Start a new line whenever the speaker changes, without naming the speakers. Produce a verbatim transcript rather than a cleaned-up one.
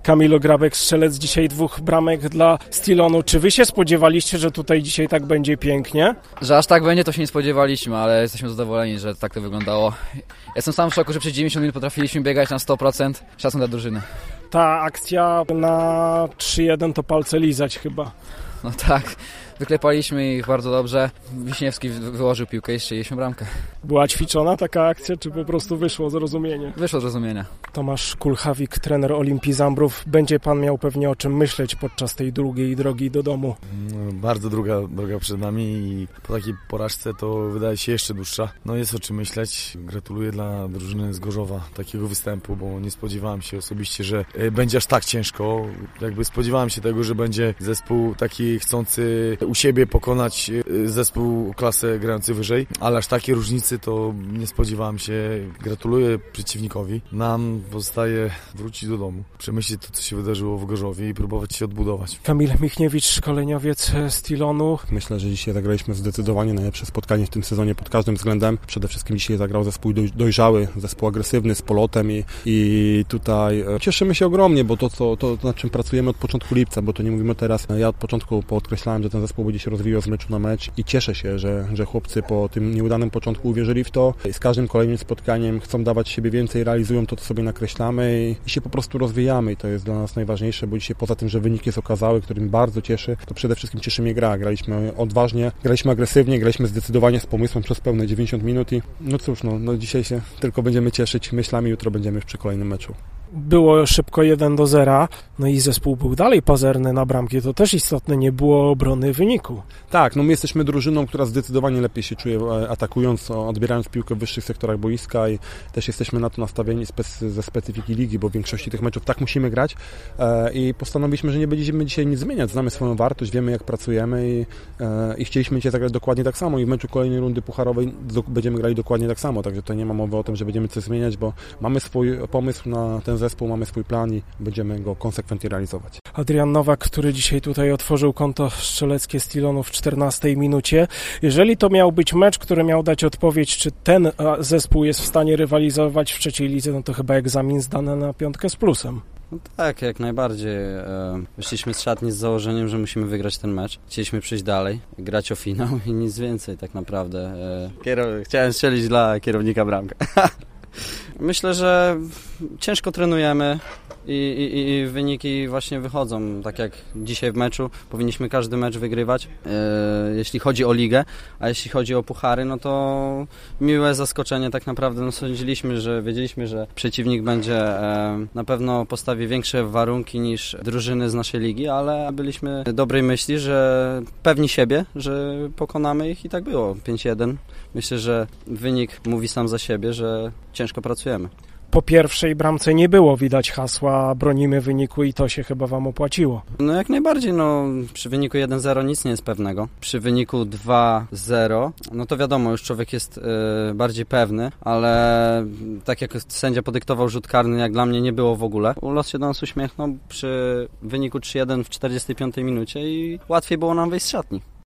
Kamilo Grabek, strzelec dzisiaj dwóch bramek dla Stilonu. Czy wy się spodziewaliście, że tutaj dzisiaj tak będzie pięknie?
Że aż tak będzie, to się nie spodziewaliśmy, ale jesteśmy zadowoleni, że tak to wyglądało. Jestem sam w szoku, że przez dziewięćdziesiąt minut potrafiliśmy biegać na sto procent. Szacun dla drużyny.
Ta akcja na trzy jeden to palce lizać chyba.
No tak, wyklepaliśmy ich bardzo dobrze. Wiśniewski wyłożył piłkę i strzeliśmy bramkę.
Była ćwiczona taka akcja, czy po prostu wyszło zrozumienie?
Wyszło zrozumienia.
Tomasz Kulchawik, trener Olimpii Zambrów. Będzie pan miał pewnie o czym myśleć podczas tej długiej drogi do domu.
No, bardzo długa droga przed nami i po takiej porażce to wydaje się jeszcze dłuższa. No jest o czym myśleć. Gratuluję dla drużyny z Gorzowa takiego występu, bo nie spodziewałem się osobiście, że będzie aż tak ciężko. Jakby spodziewałem się tego, że będzie zespół taki chcący u siebie pokonać zespół o klasę grający wyżej, ale aż takie różnice to nie spodziewałem się. Gratuluję przeciwnikowi. Nam pozostaje wrócić do domu, przemyśleć to, co się wydarzyło w Gorzowie i próbować się odbudować.
Kamil Michniewicz, szkoleniowiec Stilonu.
Myślę, że dzisiaj zagraliśmy zdecydowanie najlepsze spotkanie w tym sezonie pod każdym względem. Przede wszystkim dzisiaj zagrał zespół dojrzały, zespół agresywny, z polotem i, i tutaj cieszymy się ogromnie, bo to, co, to, nad czym pracujemy od początku lipca, bo to nie mówimy teraz. Ja od początku podkreślałem, że ten zespół będzie się rozwijał z meczu na mecz i cieszę się, że, że chłopcy po tym nieudanym początku uwierzyli w to. I z każdym kolejnym spotkaniem chcą dawać siebie więcej, realizują to, co sobie nakreślamy i, i się po prostu rozwijamy i to jest dla nas najważniejsze, bo dzisiaj poza tym, że wynik jest okazały, który mnie bardzo cieszy, to przede wszystkim cieszy mnie gra. Graliśmy odważnie, graliśmy agresywnie, graliśmy zdecydowanie z pomysłem przez pełne dziewięćdziesiąt minut i no cóż, no, no dzisiaj się tylko będziemy cieszyć myślami, jutro będziemy już przy kolejnym meczu.
Było szybko jeden do zera, no i zespół był dalej pazerny na bramki, to też istotne, nie było obrony wyniku.
Tak, no my jesteśmy drużyną, która zdecydowanie lepiej się czuje atakując, odbierając piłkę w wyższych sektorach boiska i też jesteśmy na to nastawieni spe- ze specyfiki ligi, bo w większości tych meczów tak musimy grać e, i postanowiliśmy, że nie będziemy dzisiaj nic zmieniać, znamy swoją wartość, wiemy jak pracujemy i, e, i chcieliśmy dzisiaj zagrać dokładnie tak samo i w meczu kolejnej rundy pucharowej do, będziemy grali dokładnie tak samo, także to nie ma mowy o tym, że będziemy coś zmieniać, bo mamy swój pomysł na ten zespół, mamy swój plan i będziemy go konsekwentnie realizować.
Adrian Nowak, który dzisiaj tutaj otworzył konto strzeleckie Stilonu w czternastej minucie. Jeżeli to miał być mecz, który miał dać odpowiedź, czy ten zespół jest w stanie rywalizować w trzeciej lidze, no to chyba egzamin zdany na piątkę z plusem.
No tak, jak najbardziej. Wyszliśmy z szatni z założeniem, że musimy wygrać ten mecz. Chcieliśmy przejść dalej, grać o finał i nic więcej tak naprawdę. Kierow... Chciałem strzelić dla kierownika bramkę. Myślę, że ciężko trenujemy i, i, i wyniki właśnie wychodzą, tak jak dzisiaj w meczu. Powinniśmy każdy mecz wygrywać, e, jeśli chodzi o ligę, a jeśli chodzi o puchary, no to miłe zaskoczenie tak naprawdę. No sądziliśmy, że wiedzieliśmy, że przeciwnik będzie e, na pewno postawi większe warunki niż drużyny z naszej ligi, ale byliśmy dobrej myśli, że pewni siebie, że pokonamy ich i tak było. pięć jeden. Myślę, że wynik mówi sam za siebie, że ciężko pracujemy.
Po pierwszej bramce nie było widać hasła bronimy wyniku i to się chyba wam opłaciło.
No jak najbardziej, no przy wyniku jeden zero nic nie jest pewnego. Przy wyniku dwa zero, no to wiadomo, już człowiek jest yy, bardziej pewny, ale tak jak sędzia podyktował rzut karny, jak dla mnie nie było w ogóle. Los się do nas uśmiechnął przy wyniku trzy jeden w czterdziestej piątej minucie i łatwiej było nam wyjść z szatni.